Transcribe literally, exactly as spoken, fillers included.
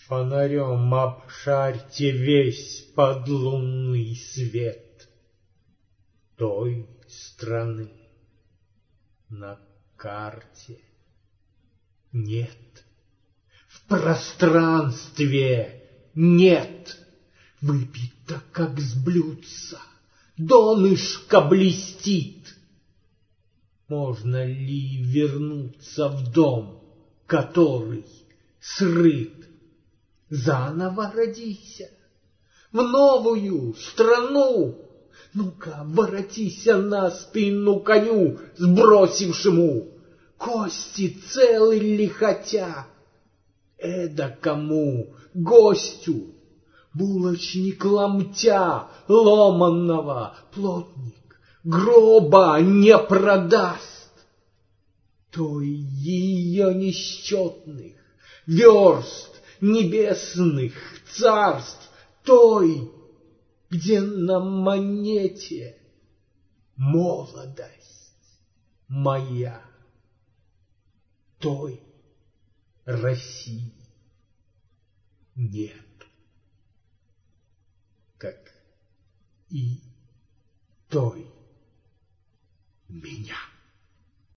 Фонарем обшарьте весь подлунный свет той страны. На карте нет, в пространстве нет. Выпито, как с блюдца, донышко блестит. Можно ли вернуться в дом, который срыт? Заново родися в новую страну. Ну-ка, воротися на спину коню, сбросившему кости целы ли хотя? Эдакому гостю булочник ломтя ломаного плотник гроба не продаст. Той ее несчетных верст небесных царств, той, где на монете молодость моя, той России нет, как и той меня.